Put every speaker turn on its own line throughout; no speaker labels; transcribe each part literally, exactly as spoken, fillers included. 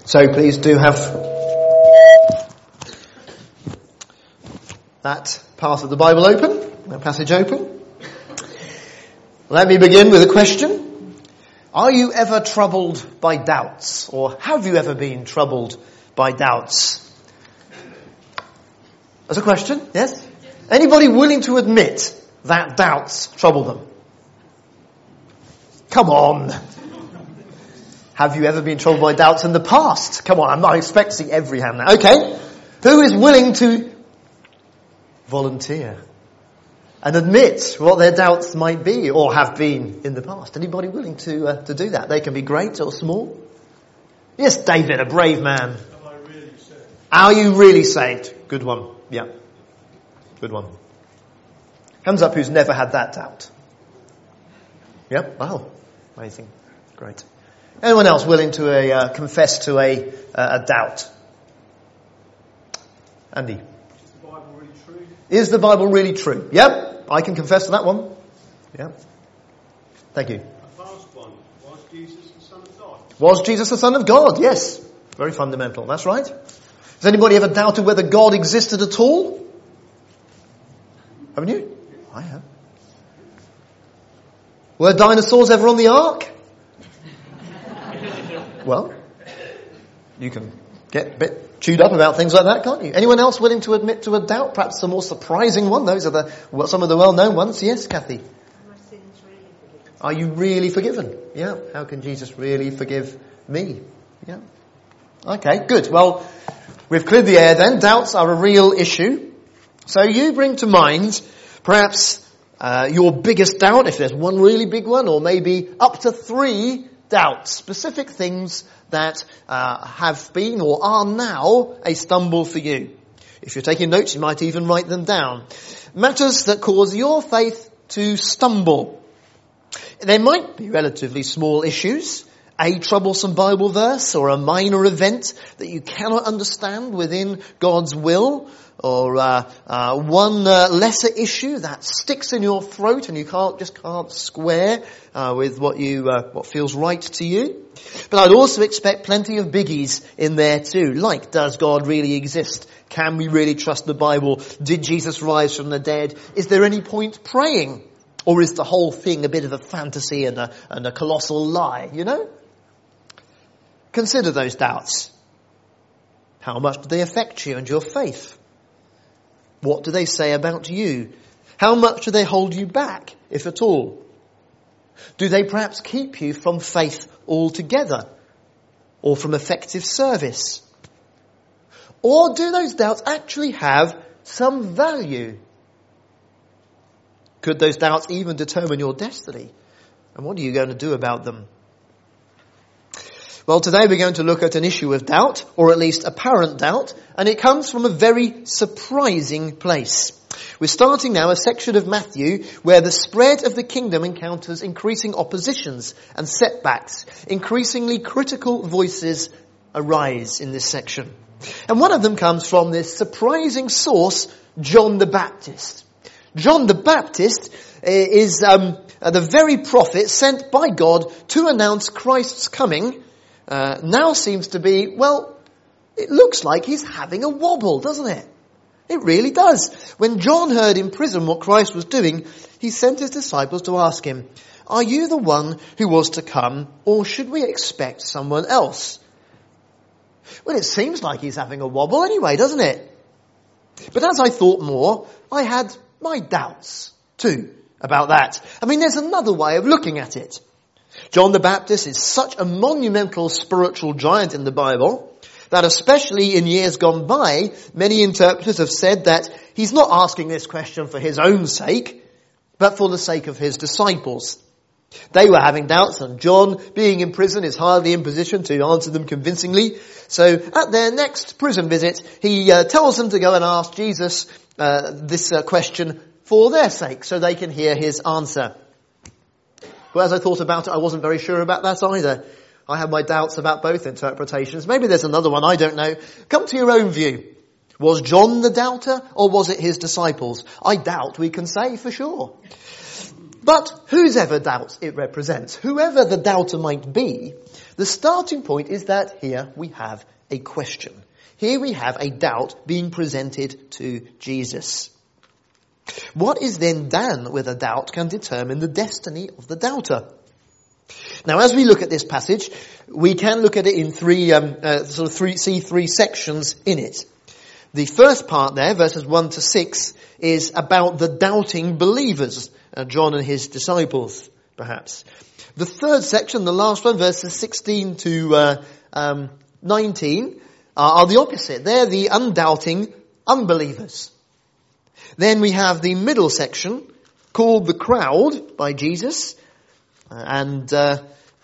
So please do have that part of the Bible open, that passage open. Let me begin with a question. Are you ever troubled by doubts? Or have you ever been troubled by doubts? That's a question, yes? Anybody willing to admit that doubts trouble them? Come on. Have you ever been troubled by doubts in the past? Come on, I'm not expecting every hand now. Okay. Who is willing to volunteer and admit what their doubts might be or have been in the past? Anybody willing to uh, to do that? They can be great or small. Yes, David, a brave man.
Am I really saved?
Are you really saved? Good one. Yeah. Good one. Hands up who's never had that doubt. Yeah? Wow. Amazing. Great. Anyone else willing to uh, uh, confess to a, uh, a doubt? Andy.
Is the Bible really true?
Is the Bible really true? Yep. I can confess to that one. Yep. Thank you.
A fast one. Was Jesus the Son of God?
Was Jesus the Son of God? Yes. Very fundamental. That's right. Has anybody ever doubted whether God existed at all? Haven't you? I have. Were dinosaurs ever on the ark? Well, you can get a bit chewed up about things like that, can't you? Anyone else willing to admit to a doubt? Perhaps the more surprising one. Those are the well, some of the well-known ones. Yes, Kathy?
Are my sins really forgiven?
Are you really forgiven? Yeah. How can Jesus really forgive me? Yeah. Okay, good. Well, we've cleared the air then. Doubts are a real issue. So you bring to mind perhaps uh, your biggest doubt, if there's one really big one, or maybe up to three doubts, specific things that uh, have been or are now a stumble for you. If you're taking notes, you might even write them down. Matters that cause your faith to stumble. They might be relatively small issues, a troublesome Bible verse or a minor event that you cannot understand within God's will, or uh, uh, one uh, lesser issue that sticks in your throat and you can't just can't square uh, with what you uh, what feels right to you. But I'd also expect plenty of biggies in there too, like does God really exist? Can we really trust the Bible? Did Jesus rise from the dead? Is there any point praying, or is the whole thing a bit of a fantasy and a and a colossal lie? You know. Consider those doubts. How much do they affect you and your faith? What do they say about you? How much do they hold you back, if at all? Do they perhaps keep you from faith altogether, or from effective service? Or do those doubts actually have some value? Could those doubts even determine your destiny? And what are you going to do about them? Well, today we're going to look at an issue of doubt, or at least apparent doubt, and it comes from a very surprising place. We're starting now a section of Matthew where the spread of the kingdom encounters increasing oppositions and setbacks. Increasingly critical voices arise in this section. And one of them comes from this surprising source, John the Baptist. John the Baptist is um, the very prophet sent by God to announce Christ's coming. Uh, now seems to be, well, it looks like he's having a wobble, doesn't it? It really does. When John heard in prison what Christ was doing, he sent his disciples to ask him, "Are you the one who was to come, or should we expect someone else?" Well, it seems like he's having a wobble anyway, doesn't it? But as I thought more, I had my doubts too about that. I mean, there's another way of looking at it. John the Baptist is such a monumental spiritual giant in the Bible that especially in years gone by, many interpreters have said that he's not asking this question for his own sake, but for the sake of his disciples. They were having doubts, and John, being in prison, is hardly in position to answer them convincingly. So at their next prison visit, he uh, tells them to go and ask Jesus uh, this uh, question for their sake, so they can hear his answer. Well, as I thought about it, I wasn't very sure about that either. I had my doubts about both interpretations. Maybe there's another one, I don't know. Come to your own view. Was John the doubter, or was it his disciples? I doubt we can say for sure. But whose ever doubts it represents, whoever the doubter might be, the starting point is that here we have a question. Here we have a doubt being presented to Jesus. What is then done with a doubt can determine the destiny of the doubter. Now, as we look at this passage, we can look at it in three, um, uh, sort of three, see three sections in it. The first part there, verses one to six, is about the doubting believers, uh, John and his disciples, perhaps. The third section, the last one, verses sixteen to uh, um, nineteen, uh, are the opposite. They're the undoubting unbelievers. Then we have the middle section, called the crowd by Jesus, uh, and uh,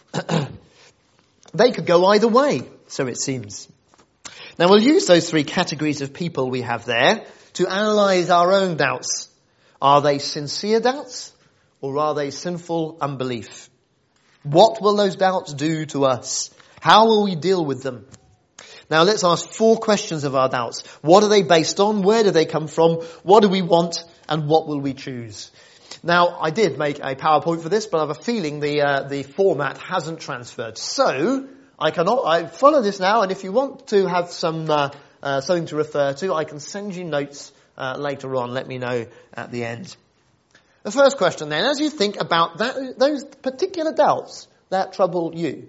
they could go either way, so it seems. Now we'll use those three categories of people we have there to analyse our own doubts. Are they sincere doubts, or are they sinful unbelief? What will those doubts do to us? How will we deal with them? Now let's ask four questions of our doubts. What are they based on? Where do they come from? What do we want? And what will we choose? Now, I did make a PowerPoint for this, but I have a feeling the uh, the format hasn't transferred. So, I cannot, I follow this now, and if you want to have some uh, uh, something to refer to, I can send you notes uh, later on. Let me know at the end. The first question then, as you think about that, those particular doubts that trouble you,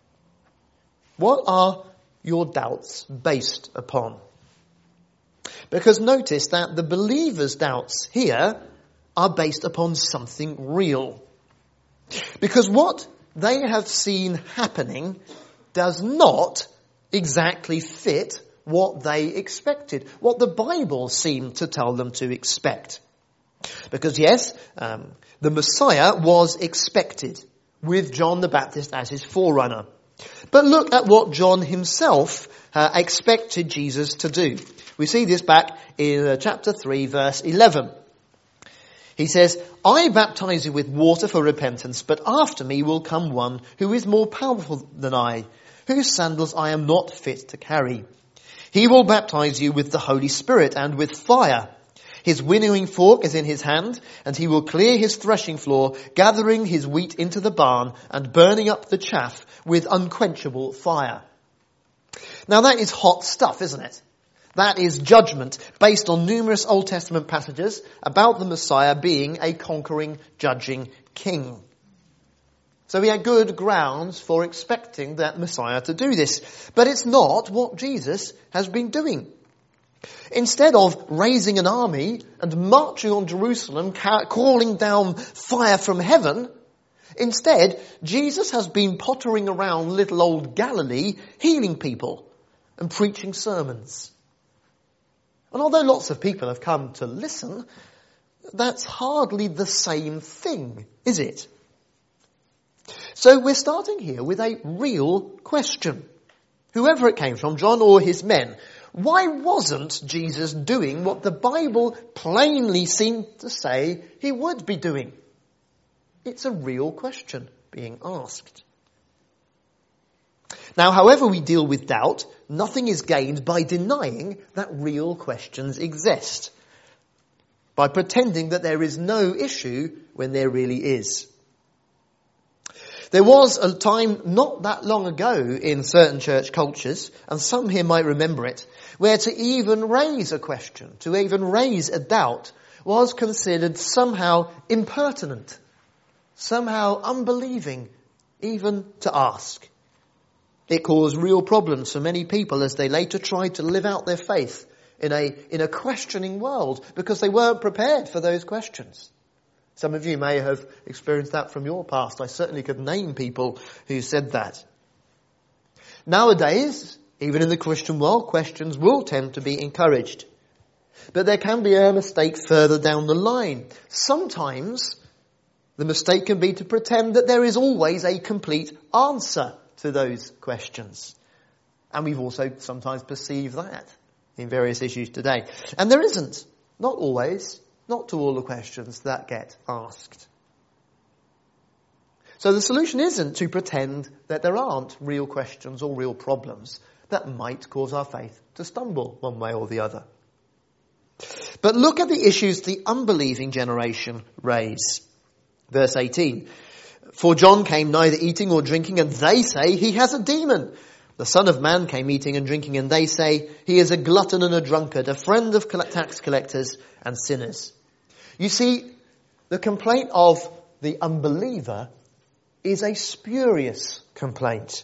what are your doubts based upon? Because notice that the believer's doubts here are based upon something real. Because what they have seen happening does not exactly fit what they expected, what the Bible seemed to tell them to expect. Because yes, um, the Messiah was expected, with John the Baptist as his forerunner. But look at what John himself uh, expected Jesus to do. We see this back in uh, chapter three, verse eleven. He says, I baptize you with water for repentance, but after me will come one who is more powerful than I, whose sandals I am not fit to carry. He will baptize you with the Holy Spirit and with fire. His winnowing fork is in his hand, and he will clear his threshing floor, gathering his wheat into the barn and burning up the chaff with unquenchable fire. Now that is hot stuff, isn't it? That is judgment based on numerous Old Testament passages about the Messiah being a conquering, judging king. So we had good grounds for expecting that Messiah to do this. But it's not what Jesus has been doing. Instead of raising an army and marching on Jerusalem, ca- calling down fire from heaven, instead, Jesus has been pottering around little old Galilee, healing people and preaching sermons. And although lots of people have come to listen, that's hardly the same thing, is it? So we're starting here with a real question. Whoever it came from, John or his men, why wasn't Jesus doing what the Bible plainly seemed to say he would be doing? It's a real question being asked. Now, however we deal with doubt, nothing is gained by denying that real questions exist, by pretending that there is no issue when there really is. There was a time not that long ago in certain church cultures, and some here might remember it, where to even raise a question, to even raise a doubt, was considered somehow impertinent, somehow unbelieving, even to ask. It caused real problems for many people as they later tried to live out their faith in a, in a questioning world because they weren't prepared for those questions. Some of you may have experienced that from your past. I certainly could name people who said that. Nowadays, even in the Christian world, questions will tend to be encouraged. But there can be a mistake further down the line. Sometimes the mistake can be to pretend that there is always a complete answer to those questions. And we've also sometimes perceived that in various issues today. And there isn't. Not always. Not to all the questions that get asked. So the solution isn't to pretend that there aren't real questions or real problems that might cause our faith to stumble one way or the other. But look at the issues the unbelieving generation raise. Verse eighteen. For John came neither eating or drinking, and they say he has a demon. The Son of Man came eating and drinking, and they say he is a glutton and a drunkard, a friend of tax collectors and sinners. You see, the complaint of the unbeliever is a spurious complaint.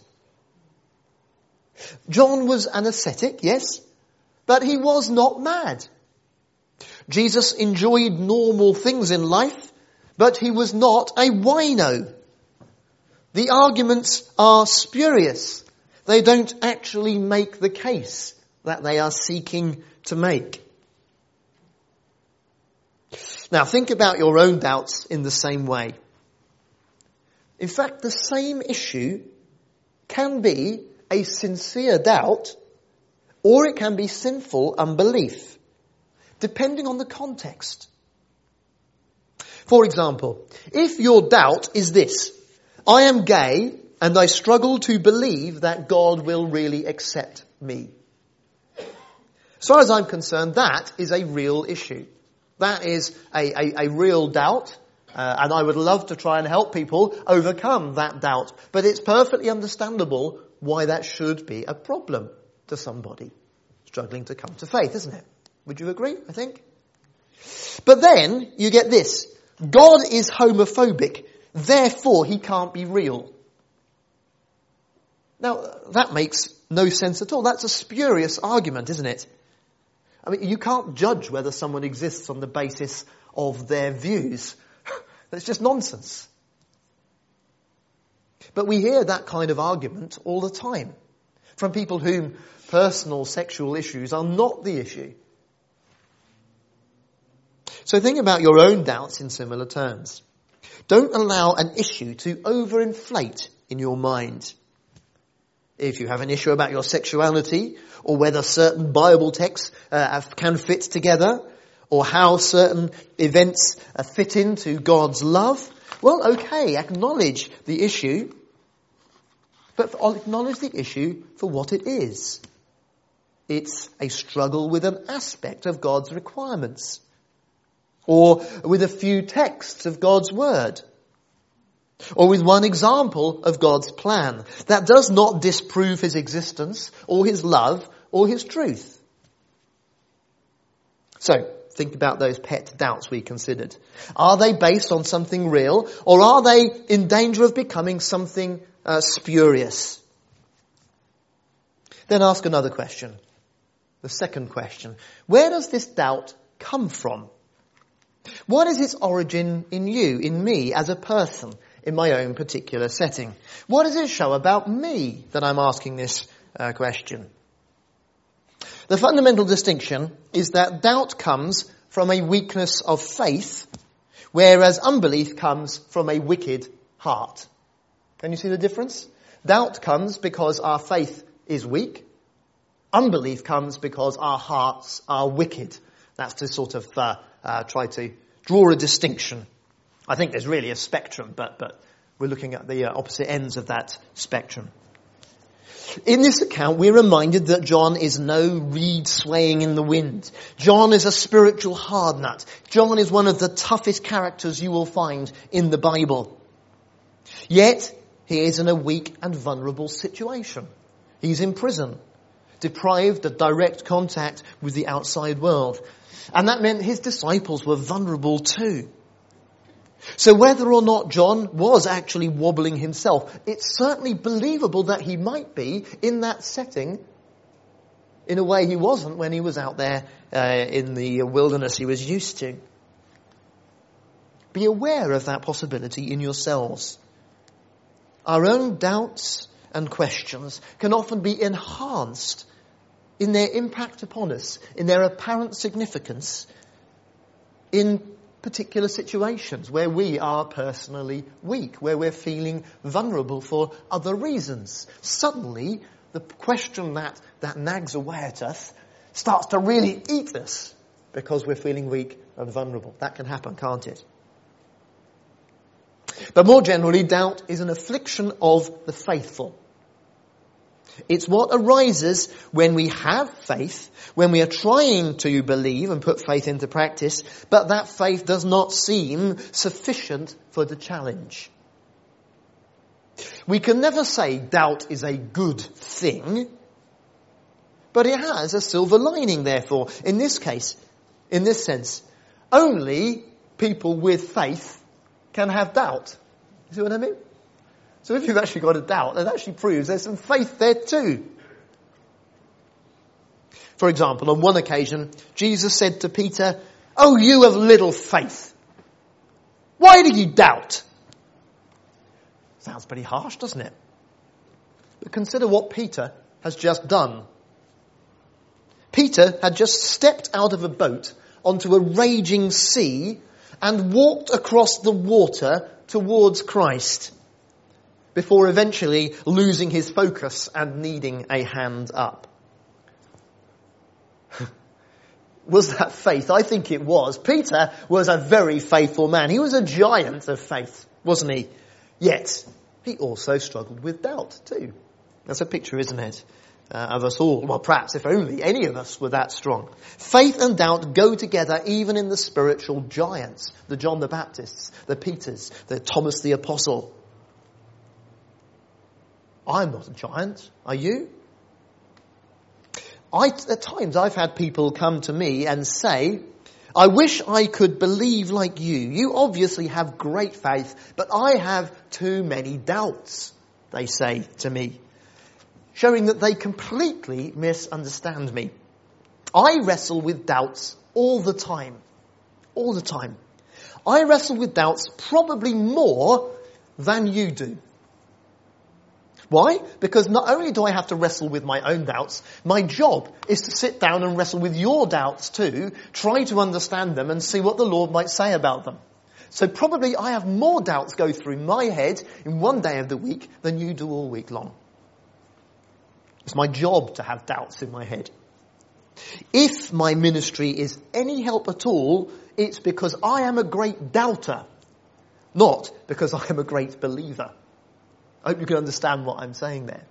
John was an ascetic, yes, but he was not mad. Jesus enjoyed normal things in life, but he was not a wino. The arguments are spurious. They don't actually make the case that they are seeking to make. Now think about your own doubts in the same way. In fact, the same issue can be a sincere doubt, or it can be sinful unbelief, depending on the context. For example, if your doubt is this: I am gay and I struggle to believe that God will really accept me. As far as I'm concerned, that is a real issue. That is a, a, a real doubt, uh, and I would love to try and help people overcome that doubt. But it's perfectly understandable why that should be a problem to somebody struggling to come to faith, isn't it? Would you agree, I think? But then you get this: God is homophobic, therefore he can't be real. Now, that makes no sense at all. That's a spurious argument, isn't it? I mean, you can't judge whether someone exists on the basis of their views. That's just nonsense. But we hear that kind of argument all the time from people whom personal sexual issues are not the issue. So think about your own doubts in similar terms. Don't allow an issue to overinflate in your mind. If you have an issue about your sexuality, or whether certain Bible texts uh, can fit together, or how certain events uh, fit into God's love, well, okay, acknowledge the issue, but acknowledge the issue for what it is. It's a struggle with an aspect of God's requirements, or with a few texts of God's word, or with one example of God's plan. That does not disprove his existence, or his love, or his truth. So, think about those pet doubts we considered. Are they based on something real, or are they in danger of becoming something uh, spurious? Then ask another question. The second question. Where does this doubt come from? What is its origin in you, in me, as a person, in my own particular setting? What does it show about me that I'm asking this uh, question? The fundamental distinction is that doubt comes from a weakness of faith, whereas unbelief comes from a wicked heart. Can you see the difference? Doubt comes because our faith is weak. Unbelief comes because our hearts are wicked. That's to sort of uh, uh, try to draw a distinction. I think there's really a spectrum, but, but we're looking at the uh, opposite ends of that spectrum. In this account, we're reminded that John is no reed swaying in the wind. John is a spiritual hard nut. John is one of the toughest characters you will find in the Bible. Yet, he is in a weak and vulnerable situation. He's in prison, deprived of direct contact with the outside world. And that meant his disciples were vulnerable too. So whether or not John was actually wobbling himself, it's certainly believable that he might be in that setting in a way he wasn't when he was out there uh, in the wilderness he was used to. Be aware of that possibility in yourselves. Our own doubts and questions can often be enhanced in their impact upon us, in their apparent significance, in particular situations where we are personally weak, where we're feeling vulnerable for other reasons. Suddenly, the question that, that nags away at us starts to really eat us because we're feeling weak and vulnerable. That can happen, can't it? But more generally, doubt is an affliction of the faithful. It's what arises when we have faith, when we are trying to believe and put faith into practice, but that faith does not seem sufficient for the challenge. We can never say doubt is a good thing, but it has a silver lining, therefore. In this case, in this sense, only people with faith can have doubt. You see what I mean? So if you've actually got a doubt, that actually proves there's some faith there too. For example, on one occasion, Jesus said to Peter, "Oh, you of little faith, why do you doubt?" Sounds pretty harsh, doesn't it? But consider what Peter has just done. Peter had just stepped out of a boat onto a raging sea and walked across the water towards Christ, before eventually losing his focus and needing a hand up. Was that faith? I think it was. Peter was a very faithful man. He was a giant of faith, wasn't he? Yet, he also struggled with doubt too. That's a picture, isn't it, uh, of us all? Well, perhaps if only any of us were that strong. Faith and doubt go together even in the spiritual giants. The John the Baptists, the Peters, the Thomas the Apostle. I'm not a giant. Are you? I, at times I've had people come to me and say, "I wish I could believe like you. You obviously have great faith, but I have too many doubts," they say to me, showing that they completely misunderstand me. I wrestle with doubts all the time. All the time. I wrestle with doubts probably more than you do. Why? Because not only do I have to wrestle with my own doubts, my job is to sit down and wrestle with your doubts too, try to understand them and see what the Lord might say about them. So probably I have more doubts go through my head in one day of the week than you do all week long. It's my job to have doubts in my head. If my ministry is any help at all, it's because I am a great doubter, not because I am a great believer. I hope you can understand what I'm saying there.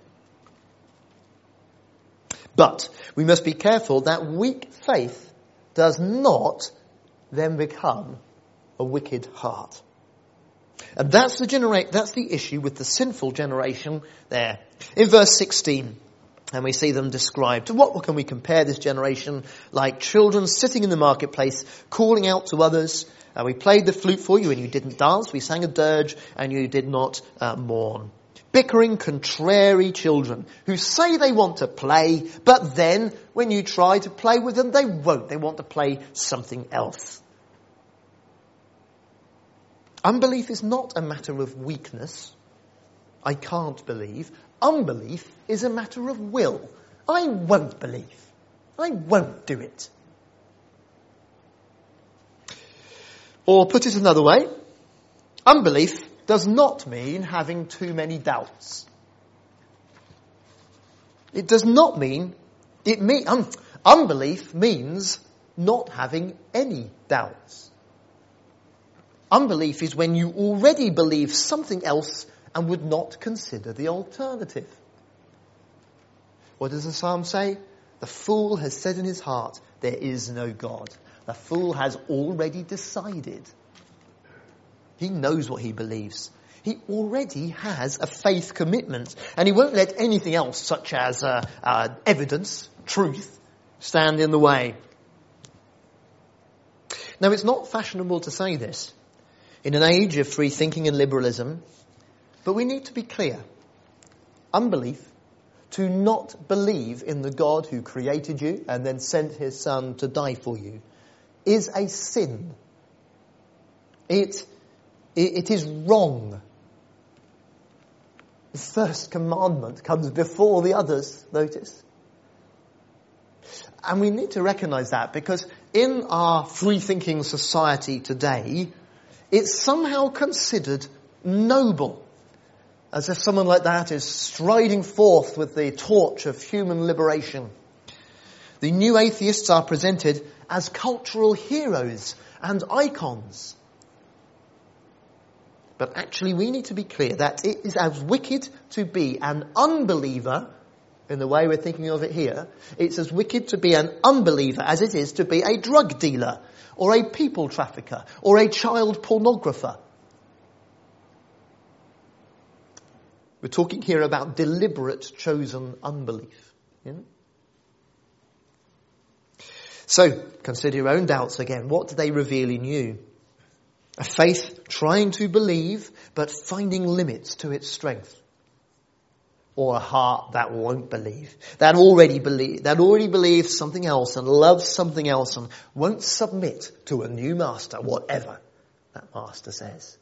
But we must be careful that weak faith does not then become a wicked heart. And that's the genera- that's the issue with the sinful generation there. In verse sixteen, and we see them described. To what can we compare this generation? Like children sitting in the marketplace, calling out to others. Uh, we played the flute for you and you didn't dance. We sang a dirge and you did not uh, mourn. Bickering, contrary children who say they want to play, but then when you try to play with them, they won't. They want to play something else. Unbelief is not a matter of weakness. I can't believe. Unbelief is a matter of will. I won't believe. I won't do it. Or put it another way, unbelief does not mean having too many doubts. It does not mean, it mean, um, unbelief means not having any doubts. Unbelief is when you already believe something else and would not consider the alternative. What does the psalm say? The fool has said in his heart, there is no God. The fool has already decided. He knows what he believes. He already has a faith commitment. And he won't let anything else, such as uh, uh, evidence, truth, stand in the way. Now, it's not fashionable to say this in an age of free thinking and liberalism, but we need to be clear. Unbelief, to not believe in the God who created you and then sent his son to die for you, is a sin. It It is wrong. The first commandment comes before the others, notice. And we need to recognize that because in our free-thinking society today, it's somehow considered noble. As if someone like that is striding forth with the torch of human liberation. The new atheists are presented as cultural heroes and icons. But actually we need to be clear that it is as wicked to be an unbeliever in the way we're thinking of it here, it's as wicked to be an unbeliever as it is to be a drug dealer, or a people trafficker, or a child pornographer. We're talking here about deliberate, chosen unbelief. Yeah? So, consider your own doubts again. What do they reveal in you? A faith trying to believe, but finding limits to its strength. Or a heart that won't believe, that already believe, that already believes something else and loves something else and won't submit to a new master, whatever that master says.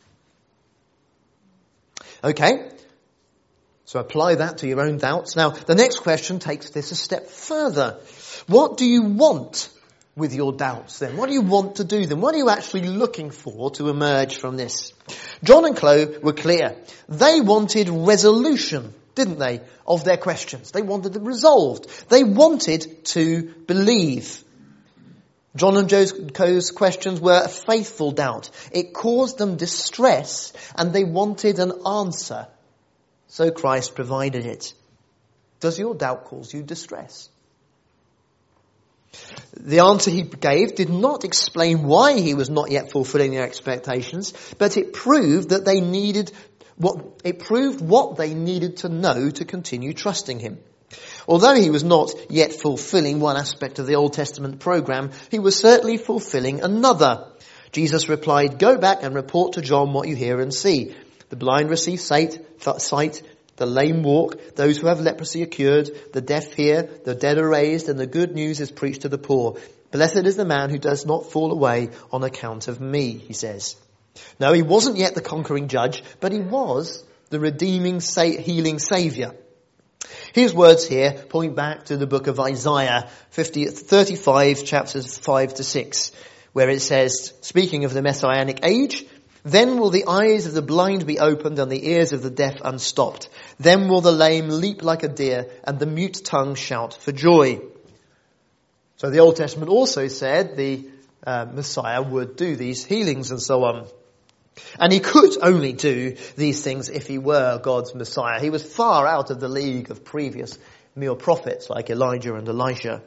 Okay, so apply that to your own doubts. Now, the next question takes this a step further. What do you want with your doubts then? What do you want to do then? What are you actually looking for to emerge from this? John and Chloe were clear. They wanted resolution, didn't they, of their questions. They wanted them resolved. They wanted to believe. John and Chloe's questions were a faithful doubt. It caused them distress and they wanted an answer. So Christ provided it. Does your doubt cause you distress? The answer he gave did not explain why he was not yet fulfilling their expectations, but it proved that they needed what, it proved what they needed to know to continue trusting him. Although he was not yet fulfilling one aspect of the Old Testament program, he was certainly fulfilling another. Jesus replied, "Go back and report to John what you hear and see. The blind receive sight, sight, the lame walk, those who have leprosy are cured, the deaf hear, the dead are raised, and the good news is preached to the poor. Blessed is the man who does not fall away on account of me," he says. No, he wasn't yet the conquering judge, but he was the redeeming, healing saviour. His words here point back to the book of Isaiah fifty, thirty-five, chapters five to six, where it says, speaking of the Messianic age, "Then will the eyes of the blind be opened and the ears of the deaf unstopped. Then will the lame leap like a deer and the mute tongue shout for joy." So the Old Testament also said the uh, Messiah would do these healings and so on. And he could only do these things if he were God's Messiah. He was far out of the league of previous mere prophets like Elijah and Elisha.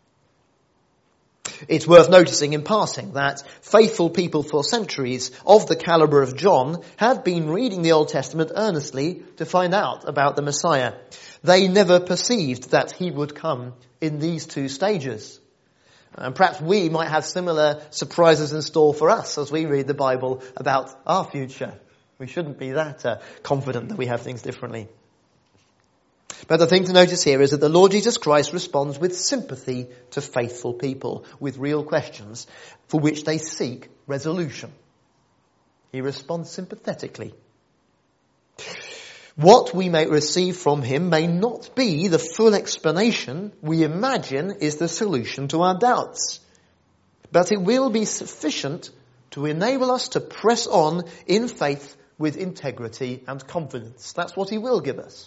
It's worth noticing in passing that faithful people for centuries of the caliber of John had been reading the Old Testament earnestly to find out about the Messiah. They never perceived that he would come in these two stages. And perhaps we might have similar surprises in store for us as we read the Bible about our future. We shouldn't be that uh, confident that we have things differently. But the thing to notice here is that the Lord Jesus Christ responds with sympathy to faithful people with real questions for which they seek resolution. He responds sympathetically. What we may receive from him may not be the full explanation we imagine is the solution to our doubts, but it will be sufficient to enable us to press on in faith with integrity and confidence. That's what he will give us.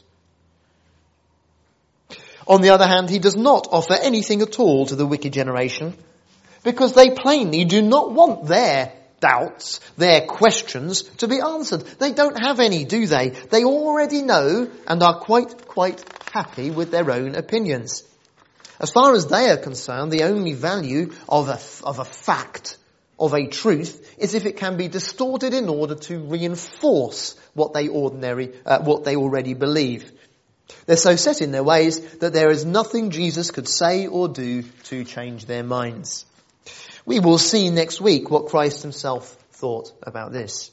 On the other hand, he does not offer anything at all to the wicked generation because they plainly do not want their doubts, their questions to be answered. They don't have any, do they? They already know and are quite, quite happy with their own opinions. As far as they are concerned, the only value of a, of a fact, of a truth, is if it can be distorted in order to reinforce what they ordinary, uh, what they already believe. They're so set in their ways that there is nothing Jesus could say or do to change their minds. We will see next week what Christ himself thought about this.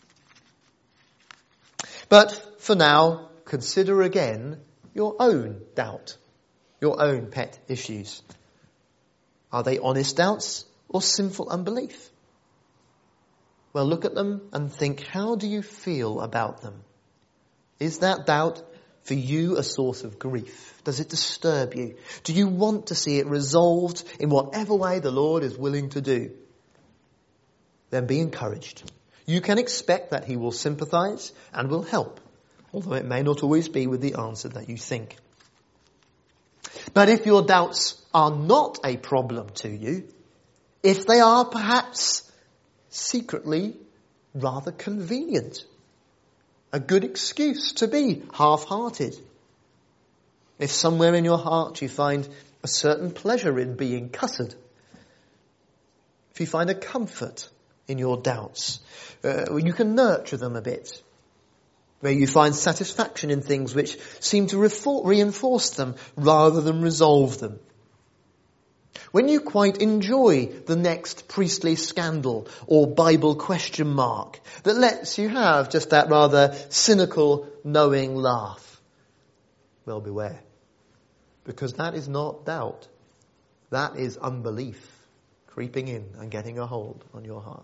But for now, consider again your own doubt, your own pet issues. Are they honest doubts or sinful unbelief? Well, look at them and think, how do you feel about them? Is that doubt for you a source of grief? Does it disturb you? Do you want to see it resolved in whatever way the Lord is willing to do? Then be encouraged. You can expect that he will sympathize and will help, although it may not always be with the answer that you think. But if your doubts are not a problem to you, if they are perhaps secretly rather convenient, a good excuse to be half-hearted, If somewhere in your heart you find a certain pleasure in being cussed, if you find a comfort in your doubts, uh, you can nurture them a bit, where you find satisfaction in things which seem to refor- reinforce them rather than resolve them. When you quite enjoy the next priestly scandal or Bible question mark that lets you have just that rather cynical, knowing laugh, well, beware. Because that is not doubt. That is unbelief creeping in and getting a hold on your heart.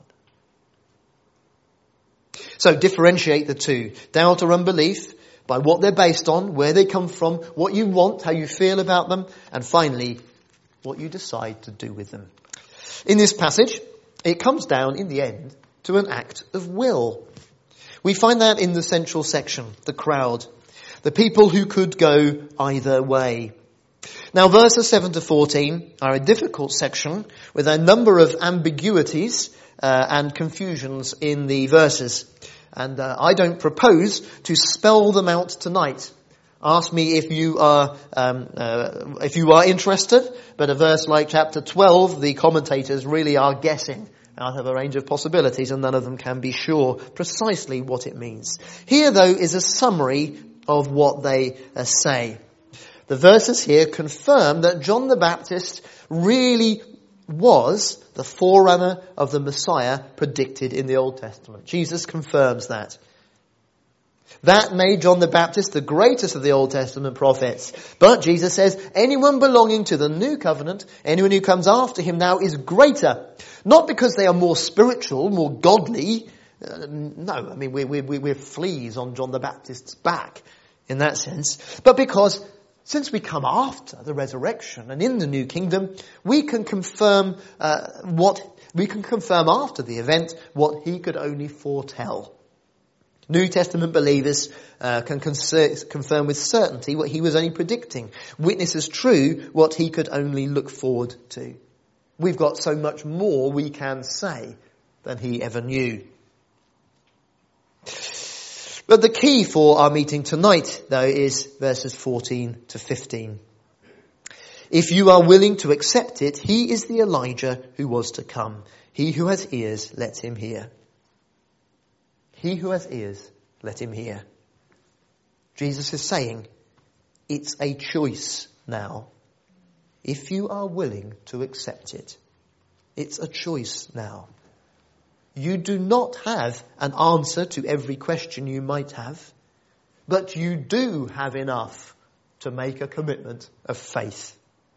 So differentiate the two. Doubt or unbelief by what they're based on, where they come from, what you want, how you feel about them, and finally, what you decide to do with them. In this passage, it comes down in the end to an act of will. We find that in the central section, the crowd, the people who could go either way. Now verses seven to fourteen are a difficult section with a number of ambiguities uh, and confusions in the verses. And uh, I don't propose to spell them out tonight. Ask me if you are um, uh, if you are interested, but a verse like chapter twelve, the commentators really are guessing out of a range of possibilities, and none of them can be sure precisely what it means. Here, though, is a summary of what they uh, say. The verses here confirm that John the Baptist really was the forerunner of the Messiah predicted in the Old Testament. Jesus confirms that. That made John the Baptist the greatest of the Old Testament prophets. But Jesus says, anyone belonging to the new covenant, anyone who comes after him now is greater. Not because they are more spiritual, more godly. Uh, no, I mean, we, we, we, we're fleas on John the Baptist's back in that sense. But because since we come after the resurrection and in the new kingdom, we can confirm uh, what we can confirm after the event what he could only foretell. New Testament believers uh, can conser- confirm with certainty what he was only predicting. Witness as true what he could only look forward to. We've got so much more we can say than he ever knew. But the key for our meeting tonight, though, is verses fourteen to fifteen. If you are willing to accept it, he is the Elijah who was to come. He who has ears, let him hear. He who has ears, let him hear. Jesus is saying, it's a choice now. If you are willing to accept it, it's a choice now. You do not have an answer to every question you might have, but you do have enough to make a commitment of faith.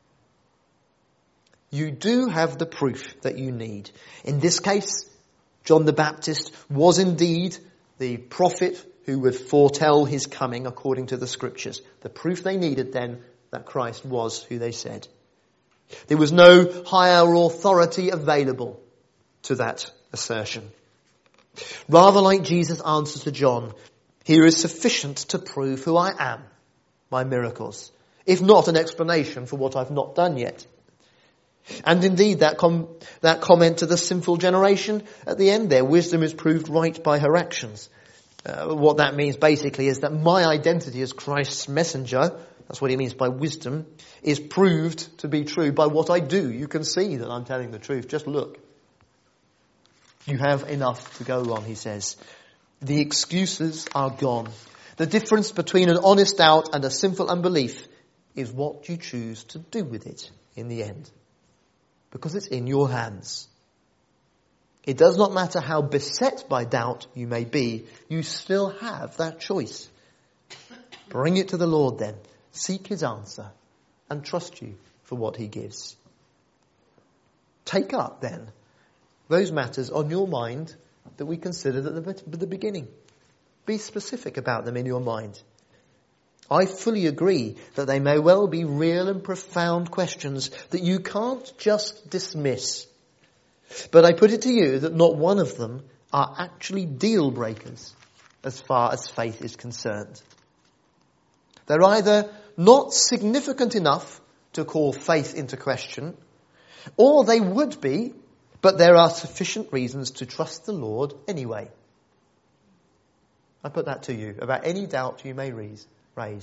You do have the proof that you need. In this case, John the Baptist was indeed the prophet who would foretell his coming according to the scriptures. The proof they needed then that Christ was who they said. There was no higher authority available to that assertion. Rather like Jesus' answer to John, here is sufficient to prove who I am by miracles, if not an explanation for what I've not done yet. And indeed, that com- that comment to the sinful generation at the end there, wisdom is proved right by her actions. Uh, what that means basically is that my identity as Christ's messenger, that's what he means by wisdom, is proved to be true by what I do. You can see that I'm telling the truth. Just look. You have enough to go on, he says. The excuses are gone. The difference between an honest doubt and a sinful unbelief is what you choose to do with it in the end. Because it's in your hands. It does not matter how beset by doubt you may be, you still have that choice. Bring it to the Lord then. Seek his answer and trust you for what he gives. Take up then those matters on your mind that we considered at the, at the beginning. Be specific about them in your mind. I fully agree that they may well be real and profound questions that you can't just dismiss. But I put it to you that not one of them are actually deal breakers as far as faith is concerned. They're either not significant enough to call faith into question, or they would be, but there are sufficient reasons to trust the Lord anyway. I put that to you about any doubt you may raise. raise.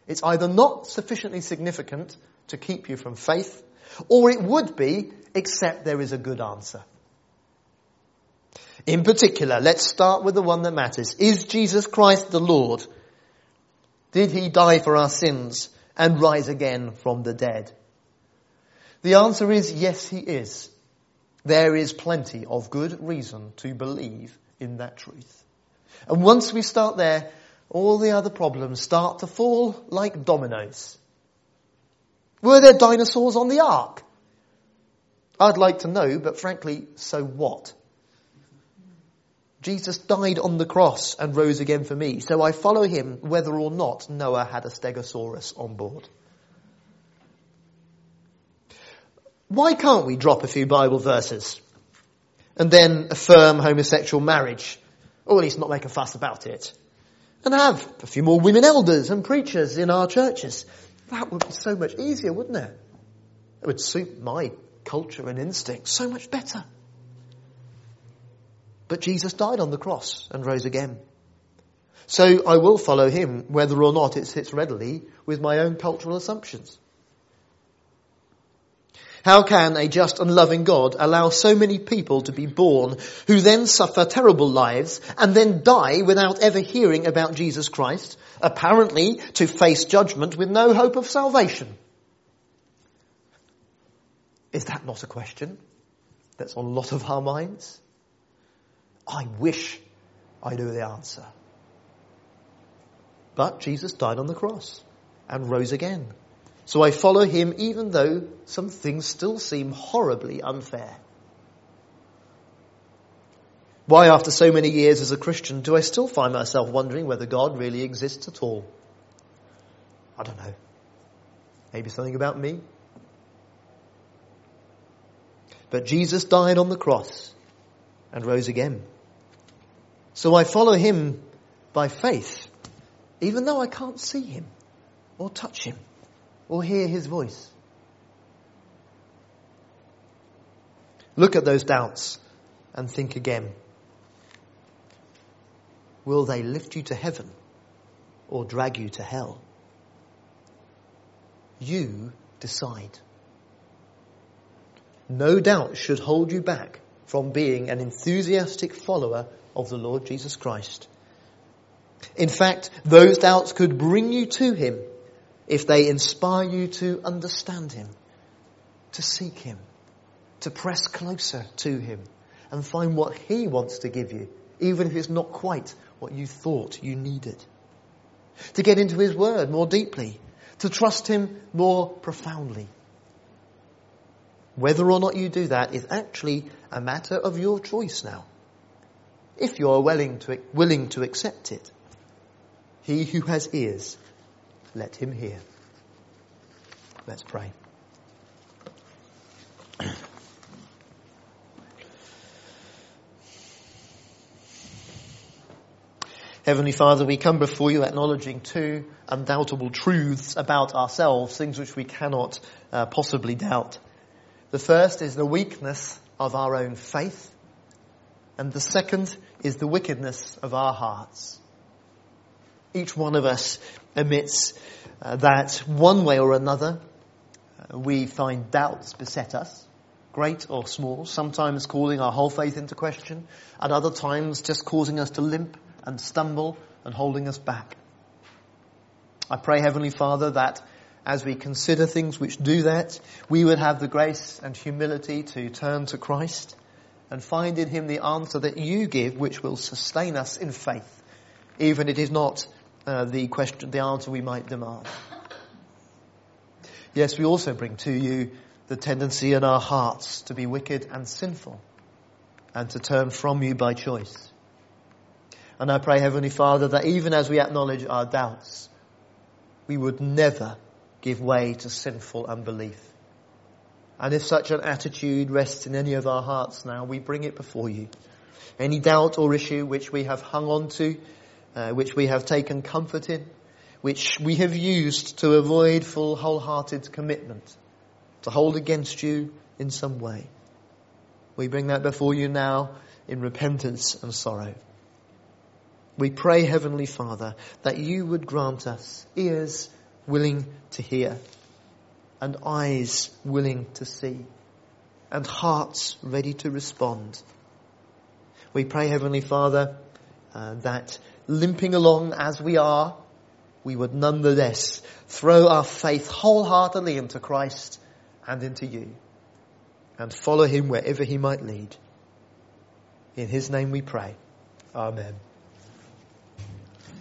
It's either not sufficiently significant to keep you from faith, or it would be, except there is a good answer. In particular, let's start with the one that matters. Is Jesus Christ the Lord? Did he die for our sins and rise again from the dead? The answer is yes, he is. There is plenty of good reason to believe in that truth. And once we start there, all the other problems start to fall like dominoes. Were there dinosaurs on the ark? I'd like to know, but frankly, so what? Jesus died on the cross and rose again for me, so I follow him whether or not Noah had a stegosaurus on board. Why can't we drop a few Bible verses and then affirm homosexual marriage, or at least not make a fuss about it, and have a few more women elders and preachers in our churches? That would be so much easier, wouldn't it? It would suit my culture and instinct so much better. But Jesus died on the cross and rose again. So I will follow him whether or not it sits readily with my own cultural assumptions. How can a just and loving God allow so many people to be born who then suffer terrible lives and then die without ever hearing about Jesus Christ, apparently to face judgment with no hope of salvation? Is that not a question that's on a lot of our minds? I wish I knew the answer. But Jesus died on the cross and rose again. So I follow him even though some things still seem horribly unfair. Why, after so many years as a Christian, do I still find myself wondering whether God really exists at all? I don't know. Maybe something about me? But Jesus died on the cross and rose again. So I follow him by faith, even though I can't see him or touch him or hear his voice. Look at those doubts and think again. Will they lift you to heaven or drag you to hell? You decide. No doubt should hold you back from being an enthusiastic follower of the Lord Jesus Christ. In fact, those doubts could bring you to him if they inspire you to understand him, to seek him, to press closer to him and find what he wants to give you, even if it's not quite what you thought you needed. To get into his word more deeply, to trust him more profoundly. Whether or not you do that is actually a matter of your choice now, if you are willing to, willing to accept it. He who has ears, let him hear. Let's pray. Heavenly Father, we come before you acknowledging two undoubtable truths about ourselves, things which we cannot uh, possibly doubt. The first is the weakness of our own faith, and the second is the wickedness of our hearts. Each one of us admits uh, that one way or another uh, we find doubts beset us, great or small, sometimes calling our whole faith into question, at other times just causing us to limp and stumble and holding us back. I pray, Heavenly Father, that as we consider things which do that, we would have the grace and humility to turn to Christ and find in him the answer that you give, which will sustain us in faith, even if it is not uh, the question, the answer we might demand. Yes, we also bring to you the tendency in our hearts to be wicked and sinful and to turn from you by choice. And I pray, Heavenly Father, that even as we acknowledge our doubts, we would never give way to sinful unbelief. And if such an attitude rests in any of our hearts now, we bring it before you. Any doubt or issue which we have hung on to, uh, which we have taken comfort in, which we have used to avoid full wholehearted commitment, to hold against you in some way. We bring that before you now in repentance and sorrow. We pray, Heavenly Father, that you would grant us ears willing to hear, and eyes willing to see, and hearts ready to respond. We pray, Heavenly Father, uh, that limping along as we are, we would nonetheless throw our faith wholeheartedly into Christ and into you, and follow him wherever he might lead. In his name we pray. Amen.